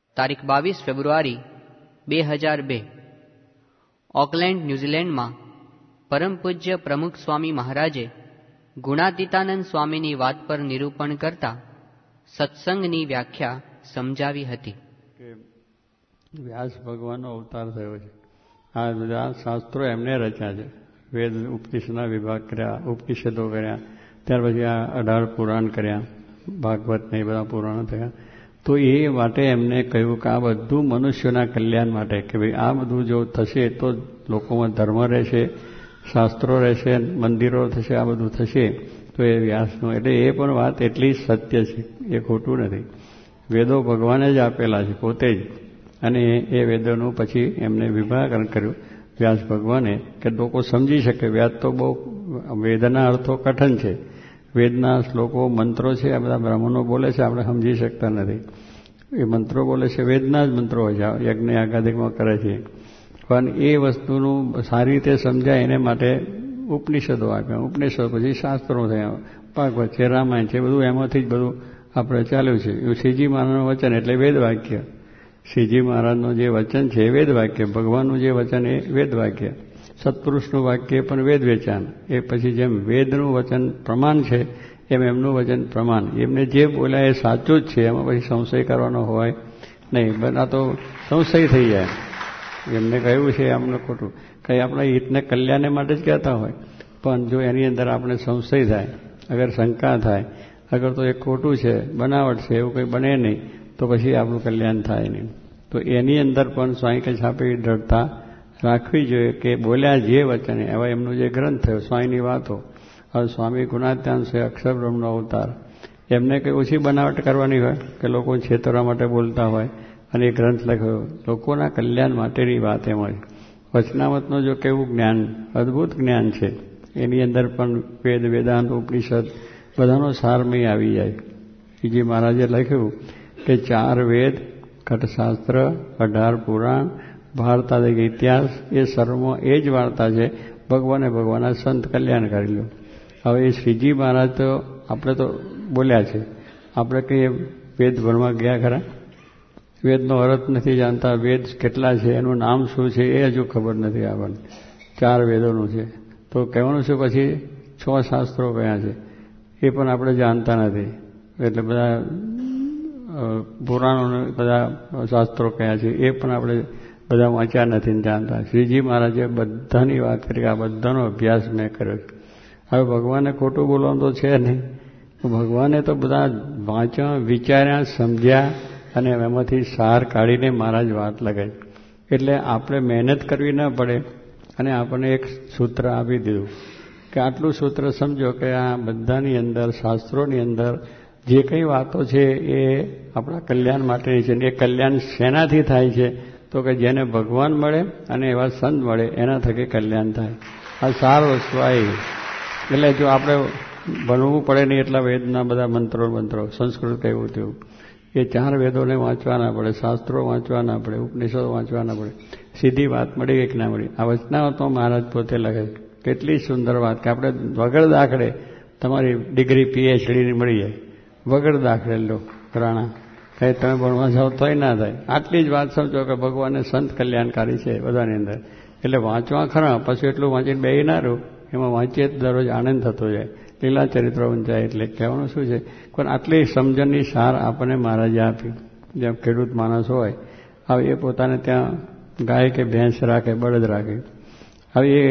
તારીખ 22 ફેબ્રુઆરી 2002 ઓકલેન્ડ, ન્યૂઝીલેન્ડમાં પરમ પૂજ્ય પ્રમુખ સ્વામી મહારાજે ગુણાતીતાનંદ સ્વામીની વાત પર નિરૂપણ કરતા સત્સંગની વ્યાખ્યા સમજાવી હતી કે વ્યાસ ભગવાનનો અવતાર થયો છે. આ બધા શાસ્ત્રો એમને રચ્યા છે. વેદ ઉપનિષદના વિભાગ કર્યા, ઉપનિષદો કર્યા, ત્યાર પછી આ 18 પુરાણ કર્યા, ભાગવત ને એ બધા પુરાણો થયા. તો એ માટે એમને કહ્યું કે આ બધું મનુષ્યોના કલ્યાણ માટે, કે ભાઈ આ બધું જો થશે તો લોકોમાં ધર્મ રહેશે, શાસ્ત્રો રહેશે, મંદિરો થશે, આ બધું થશે. તો એ વ્યાસનું, એટલે એ પણ વાત એટલી સત્ય છે, એ ખોટું નથી. વેદો ભગવાને જ આપેલા છે પોતે જ, અને એ વેદોનું પછી એમને વિભાગરણ કર્યું વ્યાસ ભગવાને, કે લોકો સમજી શકે. વ્યાસ તો બહુ, વેદના અર્થો કઠણ છે, વેદના શ્લોકો મંત્રો છે, આ બધા બ્રાહ્મણો બોલે છે, આપણે સમજી શકતા નથી. એ મંત્રો બોલે છે, વેદના જ મંત્રો હોય છે, યજ્ઞ યાગાદિકમાં કરે છે. પણ એ વસ્તુનું સારી રીતે સમજાય એને માટે ઉપનિષદો આપ્યા, ઉપનિષદો પછી શાસ્ત્રો થયા, ભાગવત છે, રામાયણ છે, બધું એમાંથી જ બધું આપણે ચાલ્યું છે. એવું શ્રીજી મહારાજનું વચન એટલે વેદવાક્ય. શ્રીજી મહારાજનું જે વચન છે એ વેદવાક્ય, ભગવાનનું જે વચન એ વેદવાક્ય, સત્પુરુષનું વાક્ય પણ વેદ વેચાણ. એ પછી જેમ વેદનું વચન પ્રમાણ છે એમ એમનું વચન પ્રમાણ. એમને જે બોલ્યા એ સાચું જ છે, એમાં પછી સંશય કરવાનો હોય નહીં. બધા તો સંશય થઈ જાય. એમને કહ્યું છે અમને ખોટું, કંઈ આપણા હિતને કલ્યાણને માટે જ કહેતા હોય, પણ જો એની અંદર આપણે સંશય થાય, અગર શંકા થાય, અગર તો એ ખોટું છે, બનાવટ છે, એવું કંઈ બને નહીં, તો પછી આપણું કલ્યાણ થાય નહીં. તો એની અંદર પણ સ્વામી કે છાપી દ્રઢતા રાખવી જોઈએ કે બોલ્યા જે વચને, એવા એમનો જે ગ્રંથ થયો સ્વામીની વાતો, હવે સ્વામી ગુણાત્યાન છે, અક્ષર બ્રહ્મનો અવતાર, એમને કંઈ ઓછી બનાવટ કરવાની હોય કે લોકો છેતરવા માટે બોલતા હોય અને એ ગ્રંથ લખ્યો, લોકોના કલ્યાણ માટેની વાત એમાં. વચનામતનો જો કેવું જ્ઞાન, અદ્ભુત જ્ઞાન છે, એની અંદર પણ વેદ, વેદાંત, ઉપનિષદ બધાનો સારમય આવી જાય. શ્રીજી મહારાજે લખ્યું કે 4 વેદ, ઘટશાસ્ત્ર, 18 પુરાણ, ભારતાદિક ઇતિહાસ, એ સર્વમાં એ જ વાર્તા છે. ભગવાને ભગવાનના સંત કલ્યાણ કરી લો. હવે એ શ્રીજી મહારાજ તો આપણે તો બોલ્યા છે, આપણે કંઈ વેદ ભણવા ગયા ખરા? વેદનો અર્થ નથી જાણતા, વેદ કેટલા છે, એનું નામ શું છે એ હજુ ખબર નથી આપણને. 4 વેદોનું છે તો કહેવાનું છે, પછી 6 શાસ્ત્રો કયા છે એ પણ આપણે જાણતા નથી. એટલે બધા પુરાણોને બધા શાસ્ત્રો કયા છે એ પણ આપણે બધા વાંચ્યા નથી ને જાણતા. શ્રીજી મહારાજે બધાની વાત કરી, આ બધાનો અભ્યાસ મેં કર્યો છે. હવે ભગવાને ખોટું બોલવાનું તો છે નહીં, ભગવાને તો બધા વાંચ્યા, વિચાર્યા, સમજ્યા અને એમાંથી સાર કાઢીને મહારાજ વાત લગાવી. એટલે આપણે મહેનત કરવી ન પડે અને આપણને એક સૂત્ર આપી દીધું કે આટલું સૂત્ર સમજો કે આ બધાની અંદર, શાસ્ત્રોની અંદર જે કંઈ વાતો છે એ આપણા કલ્યાણ માટેની છે. એ કલ્યાણ શેનાથી થાય છે? તો કે જેને ભગવાન મળે અને એવા સંત મળે એના થકી કલ્યાણ થાય. આ સાર વસ્તુ આવી. એટલે જો આપણે ભણવું પડે નહીં એટલા વેદના બધા મંત્રો સંસ્કૃત કહેવું તેવું, એ 4 વેદોને વાંચવા ના પડે, શાસ્ત્રો વાંચવા ના પડે, ઉપનિષદો વાંચવા ના પડે. સીધી વાત મળી કે ના મળી. આ વચનામતમાં મહારાજ પોતે લખે, કેટલી સુંદર વાત કે આપણે વગર દાખલે તમારી ડિગ્રી PhDની મળી જાય. વગર દાખલે લો રાણા, કંઈ તમે ભણવા જાઓ તોય ના થાય. આટલી જ વાત સમજો કે ભગવાનને સંત કલ્યાણકારી છે બધાની અંદર. એટલે વાંચવા ખરા, પછી એટલું વાંચીને બેહી ના રહું, એમાં વાંચીએ દરરોજ આનંદ થતો જાય. લીલા ચરિત્રો વંચાય. એટલે કહેવાનું શું છે, પણ આટલી સમજણની સાર આપણને મહારાજે આપી. જેમ ખેડૂત માણસ હોય, હવે એ પોતાને ત્યાં ગાય કે ભેંસ રાખે, બળદ રાખે. હવે એ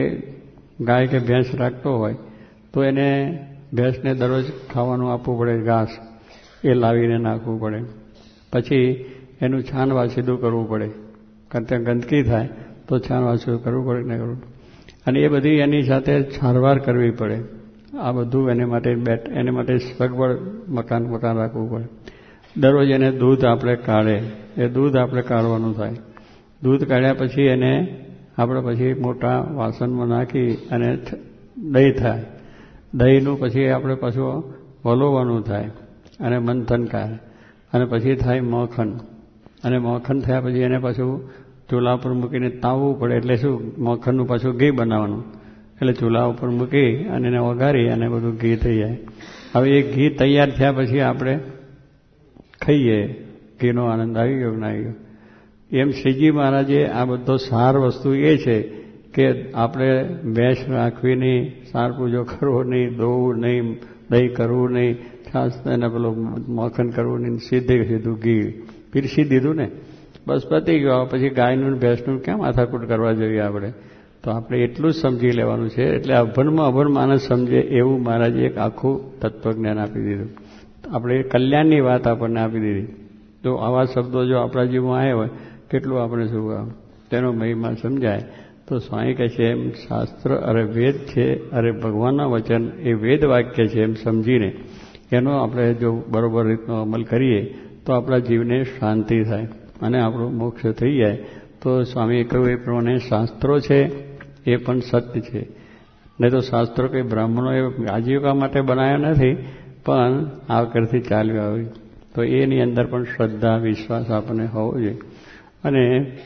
ગાય કે ભેંસ રાખતો હોય તો એને ભેંસને દરરોજ ખાવાનું આપવું પડે, ઘાસ એ લાવીને નાખવું પડે. પછી એનું છાણ વાસીદું કરવું પડે, કારણ ત્યાં ગંદકી થાય તો છાણ વાસીદું કરવું પડે ને કરવું. અને એ બધી એની સાથે સારવાર કરવી પડે. આ બધું એને માટે સગવડ મકાન રાખવું પડે. દરરોજ એને દૂધ આપણે કાઢે, એ દૂધ આપણે કાઢવાનું થાય. દૂધ કાઢ્યા પછી એને આપણે પછી મોટા વાસણમાં નાખી અને દહીં થાય. દહીંનું પછી આપણે પાછું વલોવાનું થાય અને મંથન કરે, અને પછી થાય મખન. અને મખન થયા પછી એને પાછું ચૂલા ઉપર મૂકીને તાવવું પડે. એટલે શું, મખનનું પાછું ઘી બનાવવાનું. એટલે ચૂલા ઉપર મૂકી અને એને વઘારી અને બધું ઘી થઈ જાય. હવે એ ઘી તૈયાર થયા પછી આપણે ખાઈએ ઘીનો આનંદ આવી ગયો કે ના આવી ગયો. એમ શ્રીજી મહારાજે આ બધો સાર વસ્તુ એ છે કે આપણે ભેંસ રાખવી નહીં, સાર પૂજો કરવો નહીં, દોવું નહીં, દહીં કરવું નહીં, છાસ એના પેલો મખન કરવું નહીં, સીધું ઘી પીરસી દીધું ને બસ પતી ગયો. પછી ગાયનું ભેંસનું કેમ માથાકૂટ કરવા જોઈએ આપણે? તો આપણે એટલું જ સમજી લેવાનું છે. એટલે અભણમાં અભણ માણસ સમજે એવું મહારાજે એક આખું તત્વજ્ઞાન આપી દીધું. આપણે કલ્યાણની વાત આપણને આપી દીધી. તો આવા શબ્દો જો આપણા જીવમાં આવ્યા હોય કેટલું આપણે શું તેનો મહિમા સમજાય. તો સ્વામી કહે છે એમ શાસ્ત્ર અરે વેદ છે, અરે ભગવાનના વચન એ વેદ વાક્ય છે એમ સમજીને એનો આપણે જો બરોબર રીતનો અમલ કરીએ તો આપણા જીવને શાંતિ થાય અને આપણો મોક્ષ થઈ જાય. તો સ્વામીએ કહ્યું એ પ્રમાણે શાસ્ત્રો છે એ પણ સત્ય છે. નહીં તો શાસ્ત્રો કંઈ બ્રાહ્મણો એ આજીવિકા માટે બનાવ્યા નથી, પણ આ કરતી ચાલ્યું આવ્યું. તો એની અંદર પણ શ્રદ્ધા વિશ્વાસ આપણને હોવો જોઈએ. અને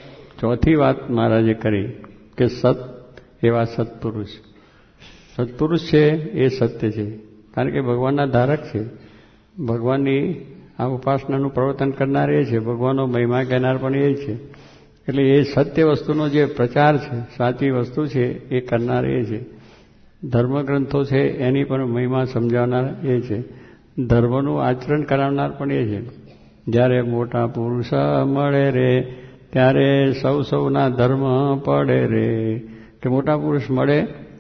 ચોથી વાત મહારાજે કરી કે સત એવા સત્પુરુષ. સત્પુરુષ છે એ સત્ય છે, કારણ કે ભગવાનના ધારક છે. ભગવાનની આ ઉપાસનાનું પ્રવર્તન કરનાર એ છે, ભગવાનનો મહિમા કહેનાર પણ એ છે. એટલે એ સત્ય વસ્તુનો જે પ્રચાર છે, સાચી વસ્તુ છે એ કરનાર એ છે. ધર્મગ્રંથો છે એની પણ મહિમા સમજાવનાર એ છે. ધર્મનું આચરણ કરાવનાર પણ એ છે. જ્યારે મોટા પુરુષ મળે રે ત્યારે સૌના ધર્મ પડે રે. કે મોટા પુરુષ મળે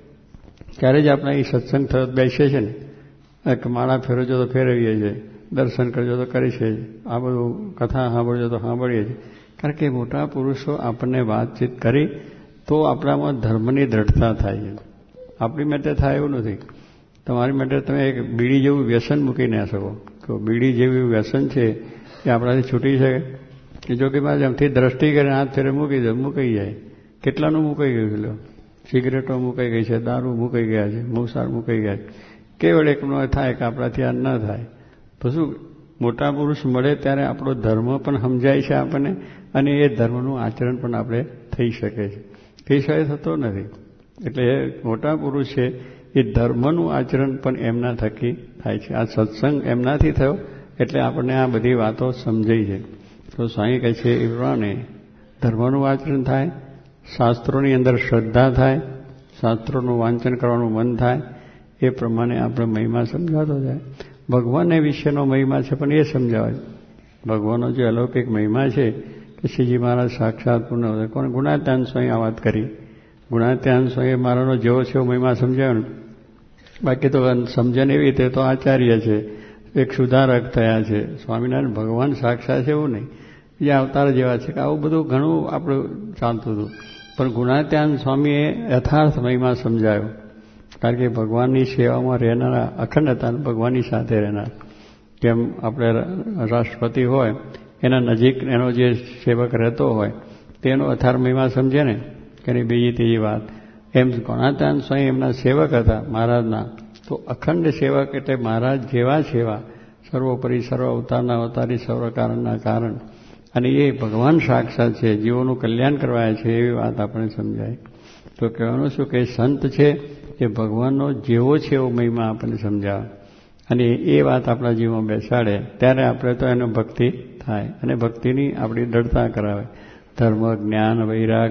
ત્યારે જ આપણે એ સત્સંગ થયો બેસીએ છીએ ને, કે માળા ફેરવજો તો ફેરવીએ છીએ, દર્શન કરજો તો કરી છે, આ બધું કથા સાંભળજો તો સાંભળીએ છીએ. કારણ કે મોટા પુરુષો આપણને વાતચીત કરી તો આપણામાં ધર્મની દ્રઢતા થાય છે. આપણી માટે થાય એવું નથી. તમારી માટે તમે એક બીડી જેવું વ્યસન મૂકી ના શકો. તો બીડી જેવું વ્યસન છે એ આપણાથી છૂટી શકે? જો કે મારે એમથી દ્રષ્ટિ કરીને હાથ ફેરે મૂકી જાય. કેટલાનું મુકાઈ ગયું છે? સિગરેટો મુકાઈ ગઈ છે, દારૂ મુકાઈ ગયા છે, મૂસાર મુકાઈ ગયા છે. કેવળ એકનો થાય કે આપણાથી આ ન થાય. તો શું મોટા પુરુષ મળે ત્યારે આપણો ધર્મ પણ સમજાય છે આપણને, અને એ ધર્મનું આચરણ પણ આપણે થઈ શકે છે. તે સિવાય થતો નથી. એટલે મોટા પુરુષ છે એ ધર્મનું આચરણ પણ એમના થકી થાય છે. આ સત્સંગ એમનાથી થયો એટલે આપણને આ બધી વાતો સમજાઈ છે. તો સ્વામી કહે છે એ પ્રમાણે ધર્મનું આચરણ થાય, શાસ્ત્રોની અંદર શ્રદ્ધા થાય, શાસ્ત્રોનું વાંચન કરવાનું મન થાય, એ પ્રમાણે આપણે મહિમા સમજાતો જાય. ભગવાનને વિશેનો મહિમા છે પણ એ સમજાવે. ભગવાનનો જે અલૌકિક મહિમા છે કે શ્રીજી મહારાજ સાક્ષાત પૂર્ણ કોને ગુણાત્યાન સ્વામી આ વાત કરી. ગુણાત્યાન સ્વામી મહારાજનો જેવો છે એવો મહિમા સમજાવ્યો ને. બાકી તો સમજણ એવી રીતે તો આચાર્ય છે, એક સુધારક થયા છે. સ્વામિનારાયણ ભગવાન સાક્ષાત છે એવું નહીં, બીજા અવતાર જેવા છે કે આવું બધું ઘણું આપણું ચાલતું હતું. પણ ગુણાત્યાન સ્વામીએ યથાર્થ મહિમા સમજાયો. કારણ કે ભગવાનની સેવામાં રહેનારા અખંડ હતા, ભગવાનની સાથે રહેનાર. કેમ આપણે રાષ્ટ્રપતિ હોય એના નજીક એનો જે સેવક રહેતો હોય તેનો યથાર્થ મહિમા સમજે ને, કે એની બીજી ત્રીજી વાત. એમ ગુણાત્યાન સ્વામી એમના સેવક હતા મહારાજના. તો અખંડ સેવક એટલે મહારાજ જેવા સેવા, સર્વોપરી સર્વ અવતારના અવતારી સર્વ કારણના કારણ. અને એ ભગવાન સાક્ષાત છે, જીવોનું કલ્યાણ કરવાય છે, એવી વાત આપણે સમજાય. તો કહેવાનું શું કે સંત છે એ ભગવાનનો જેવો છે એવો મહિમા આપણને સમજાવે, અને એ વાત આપણા જીવમાં બેસાડે ત્યારે આપણે તો એનો ભક્તિ થાય, અને ભક્તિની આપણી દ્રઢતા કરાવે. ધર્મ જ્ઞાન વૈરાગ,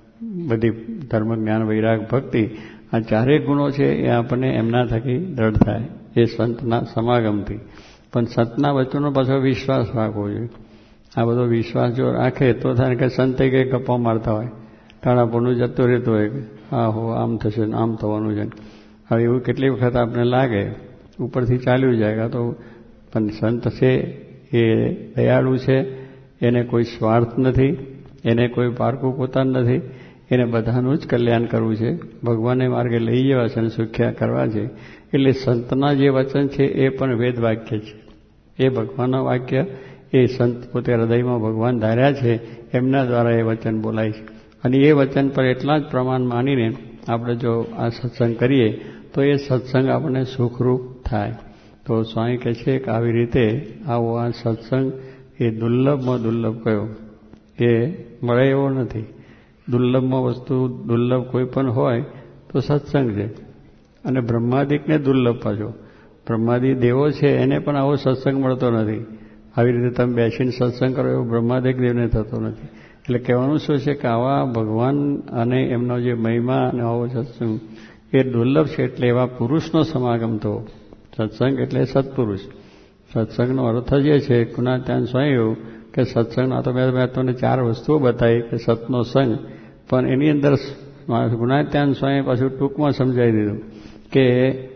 બધી ધર્મ જ્ઞાન વૈરાગ ભક્તિ, આ ચારેય ગુણો છે એ આપણને એમના થકી દ્રઢ થાય, એ સંતના સમાગમથી. પણ સંતના વચનો પાછો વિશ્વાસ રાખવો જોઈએ. આ બધો વિશ્વાસ જો રાખે તો થાય કે સંતે કંઈ ગપ્પા મારતા હોય, ટાણાપણું જતું રહેતું હોય, હા હો આમ થશે આમ થવાનું છે. હવે એવું કેટલી વખત આપણે લાગે ઉપરથી ચાલ્યું જાય. તો પણ સંત છે એ દયાળુ છે, એને કોઈ સ્વાર્થ નથી, એને કોઈ પારકું પોતાનું નથી, એને બધાનું જ કલ્યાણ કરવું છે, ભગવાનને માર્ગે લઈ જવા છે અને સુખ્યા કરવા છે. એટલે સંતના જે વચન છે એ પણ વેદ વાક્ય છે, એ ભગવાનના વાક્ય, એ સંત પોતે હૃદયમાં ભગવાન ધાર્યા છે એમના દ્વારા એ વચન બોલાય છે. અને એ વચન પર એટલા જ પ્રમાણ માનીને આપણે જો આ સત્સંગ કરીએ તો એ સત્સંગ આપણને સુખરૂપ થાય. તો સ્વામી કહે છે કે આવી રીતે આવો આ સત્સંગ એ દુર્લભમાં દુર્લભ કયો, એ મળે એવો નથી. દુર્લભમાં વસ્તુ દુર્લભ કોઈ પણ હોય તો સત્સંગ છે. અને બ્રહ્માદિકને દુર્લભ પાછો, બ્રહ્માદિ દેવો છે એને પણ આવો સત્સંગ મળતો નથી. આવી રીતે તમે બેસીને સત્સંગ કરો એવો બ્રહ્માદિક દેવને થતો નથી. એટલે કહેવાનું શું છે કે આવા ભગવાન અને એમનો જે મહિમા અને આવો સત્સંગ એ દુર્લભ છે. એટલે એવા પુરુષનો સમાગમ થવો. સત્સંગ એટલે સત્પુરુષ. સત્સંગનો અર્થ જે છે ગુણાત્યાન સ્વામી એવું કે સત્સંગના તો મેં તમને 4 વસ્તુઓ બતાવી કે સતનો સંગ, પણ એની અંદર ગુણાત્યાન સ્વામી પાછું ટૂંકમાં સમજાવી દીધું કે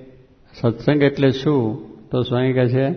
સત્સંગ એટલે શું. તો સ્વામી કહે છે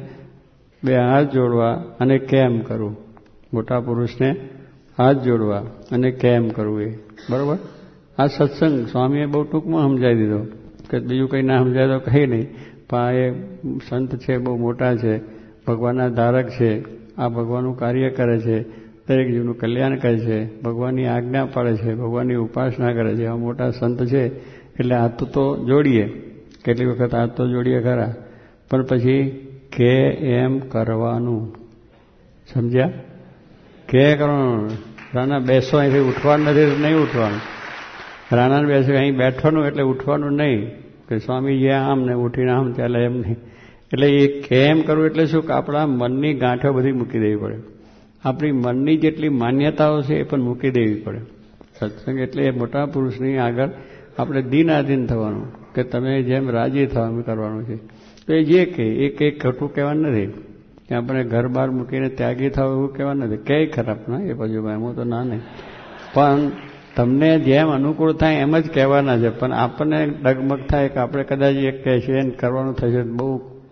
2 હાથ જોડવા અને કેમ કરવું. મોટા પુરુષને હાથ જોડવા અને કેમ કરવું એ બરોબર. આ સત્સંગ સ્વામીએ બહુ ટૂંકમાં સમજાવી દીધો કે બીજું કંઈ ના સમજાય તો કંઈ નહીં. પણ એ સંત છે, બહુ મોટા છે, ભગવાનના ધારક છે, આ ભગવાનનું કાર્ય કરે છે, દરેક જીવનું કલ્યાણ કરે છે, ભગવાનની આજ્ઞા પાડે છે, ભગવાનની ઉપાસના કરે છે, આ મોટા સંત છે. એટલે હાથ તો જોડીએ, કેટલી વખત હાથ તો જોડીએ ખરા, પણ પછી કે એમ કરવાનું. સમજ્યા? કે કરવાનું. રાણા બેસો, અહીંથી ઉઠવાનું નથી તો નહીં ઉઠવાનું. રાણાને બેસો અહીં બેઠવાનું એટલે ઉઠવાનું નહીં કે સ્વામીજી આમ ને ઉઠીને આમ ચાલે એમ નહીં. એટલે એ કેમ કરવું એટલે શું કે આપણા મનની ગાંઠો બધી મૂકી દેવી પડે. આપણી મનની જેટલી માન્યતાઓ છે એ પણ મૂકી દેવી પડે. સત્સંગ એટલે એ મોટા પુરુષની આગળ આપણે દિનાધીન થવાનું કે તમે જેમ રાજી થાવ એમ કરવાનું છે. તો એ જે કે એ કંઈ ખોટું કહેવાનું નથી કે આપણે ઘર બહાર મૂકીને ત્યાગી થાવ એવું કહેવાનું નથી. કંઈ ખરાબ ના એ બાજુ એમાં તો ના નહીં, પણ તમને જેમ અનુકૂળ થાય એમ જ કહેવાના છે. પણ આપણને ડગમગ થાય કે આપણે કદાચ એક કહેશે એને કરવાનું થશે બહુ,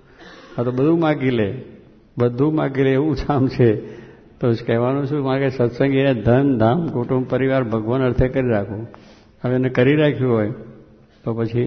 આ તો બધું માગી લે, બધું માગી લે એવું કામ છે. તો કહેવાનું શું માગે સત્સંગ એ ધન ધામ કુટુંબ પરિવાર ભગવાન અર્થે કરી રાખવું. હવે એને કરી રાખ્યું હોય તો પછી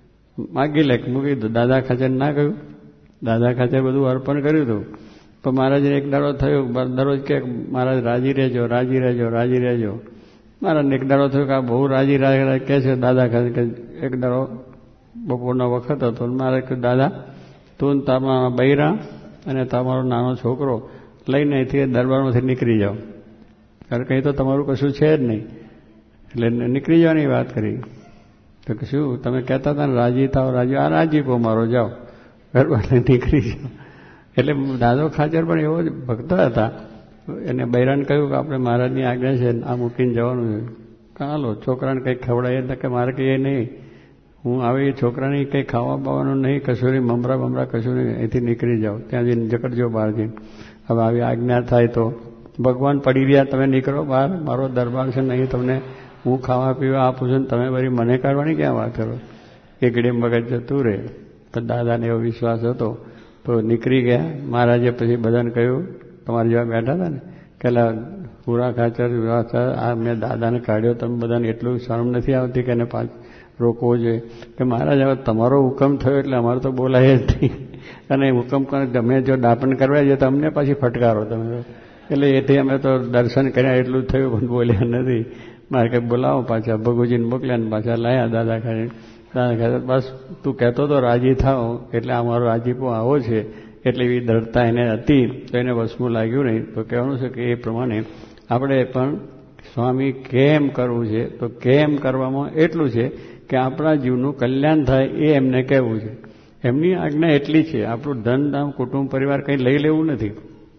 માગી લે, મૂકી દો. દાદા ખાચર ના કહ્યું, દાદા ખાચર બધું અર્પણ કર્યું હતું. પણ મહારાજને એક દાડો થયો, દરરોજ કે મહારાજ રાજી રહેજો, રાજી રહેજો, રાજી રહેજો. મહારાજને એક દાડો થયો કે આ બહુ રાજી રાજી કહે છે દાદા ખાચર. કે એક દાડો બપોરનો વખત હતો, મહારાજ કહ્યું દાદા તું તમારા બૈરા અને તમારો નાનો છોકરો લઈને અહીંથી દરબારમાંથી નીકળી જાઓ, કારણ કે અહીં તો તમારું કશું છે જ નહીં, એટલે નીકળી જવાની વાત કરી. તો કે શું તમે કહેતા હતા ને રાજી થાવ, રાજી, આ રાજીપો મારો, જાઓ દરબારને નીકળી જાઓ. એટલે દાદો ખાચર પણ એવો જ ભક્ત હતા. એને બૈરાને કહ્યું કે આપણે મહારાજની આજ્ઞા છે આ મૂકીને જવાનું છે. ચાલો છોકરાને કંઈક ખવડાવીએ કે મારે કહીએ નહીં, હું આવી છોકરાને કંઈ ખાવા બાવાનું નહીં, કશું નહીં, મમરા બમરા કશું નહીં, અહીંથી નીકળી જાઓ, ત્યાં જઈને જકડજો બહાર જઈને. હવે આવી આજ્ઞા થાય તો ભગવાન પડી રહ્યા, તમે નીકળો બહાર, મારો દરબાર છે નહીં, તમને હું ખાવા પીવા આપું છું ને તમે વળી મને કાઢવાની ક્યાં વાત કરો. એકડે મગજ જતું રહે. તો દાદાને એવો વિશ્વાસ હતો તો નીકળી ગયા. મહારાજે પછી બધાને કહ્યું, તમારા જેવા બેઠા હતા ને કે પૂરા ખાચર આ મેં દાદાને કાઢ્યો, તમે બધાને એટલું શરમ નથી આવતી કે એને રોકવો જોઈએ. કે મહારાજ હવે તમારો હુકમ થયો એટલે અમારે તો બોલાય જ નહીં, અને હુકમ કરે તમે જો દાપણ કરવા જાય તો અમને પાછી ફટકારો તમે. એટલે એથી અમે તો દર્શન કર્યા એટલું જ થયું, પણ બોલ્યા નથી. મારે કંઈ બોલાવો પાછા, ભગુજીને મોકલ્યા ને પાછા લાયા દાદા ખાને. દાદા ખાતે બસ તું કહેતો તો રાજી થાવ, એટલે અમારો રાજીપો આવો છે, એટલે એવી દ્રઢતા એને હતી તો એને વસમું લાગ્યું નહીં. તો કહેવાનું છે કે એ પ્રમાણે આપણે પણ સ્વામી કેમ કરવું છે, તો કેમ કરવામાં એટલું છે કે આપણા જીવનું કલ્યાણ થાય એ એમને કહેવું છે. એમની આજ્ઞા એટલી છે. આપણું ધન ધામ કુટુંબ પરિવાર કંઈ લઈ લેવું નથી,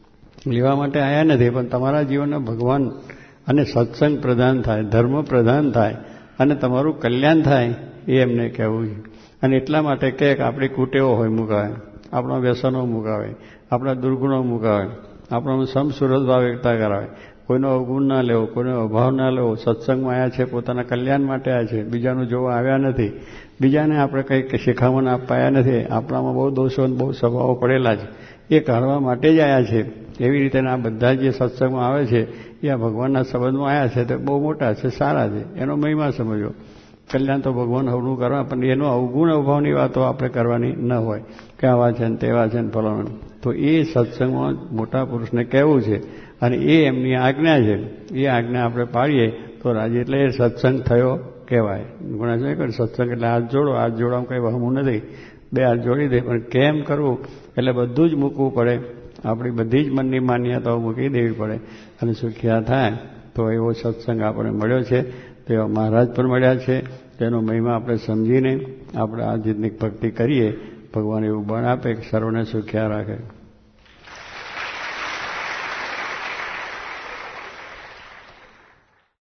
લેવા માટે આવ્યા નથી, પણ તમારા જીવનના ભગવાન અને સત્સંગ પ્રધાન થાય, ધર્મ પ્રધાન થાય અને તમારું કલ્યાણ થાય એ એમને કહેવું છે. અને એટલા માટે કે આપણી કુટેવો હોય મુકાવે, આપણા વ્યસનો મુકાવે, આપણા દુર્ગુણો મુકાવે, આપણો સમસુરત ભાવ એકતા કરાવે, કોઈનો અવગુણ ના લેવો, કોઈનો અભાવ ના લેવો. સત્સંગમાં આવ્યા છે પોતાના કલ્યાણ માટે આવ્યા છે, બીજાનું જોવા આવ્યા નથી, બીજાને આપણે કંઈક શીખામણ અપાયા નથી. આપણામાં બહુ દોષો બહુ સ્વભાવો પડેલા છે, એ કાઢવા માટે જ આવ્યા છે. એવી રીતે આ બધા જે સત્સંગમાં આવે છે એ આ ભગવાનના સંબંધમાં આવ્યા છે, તે બહુ મોટા છે, સારા છે, એનો મહિમા સમજો. કલ્યાણ તો ભગવાન હવનું કરવા, પણ એનો અવગુણ અભાવની વાતો આપણે કરવાની ન હોય કે આવા છે ને તેવા છે ને ફલાણા. તો એ સત્સંગમાં મોટા પુરુષને કહેવું છે અને એ એમની આજ્ઞા છે. એ આજ્ઞા આપણે પાડીએ તો રાજી, એટલે એ સત્સંગ થયો કહેવાય. ગુણાચર સત્સંગ એટલે હાથ જોડો, હાથ જોડવામાં કંઈ વહમું નથી, 2 હાથ જોડી દે. પણ કેમ કરવું એટલે બધું જ મૂકવું પડે, આપણી બધી જ મનની માન્યતાઓ મૂકી દેવી પડે અને સુખિયા થાય. તો એવો સત્સંગ આપણે મળ્યો છે, તેવા મહારાજ પણ મળ્યા છે. તેનો મહિમા આપણે સમજીને આપણે આ જીતની ભક્તિ કરીએ. ભગવાન એવું બળ આપે કે સર્વને સુખ્યા રાખે.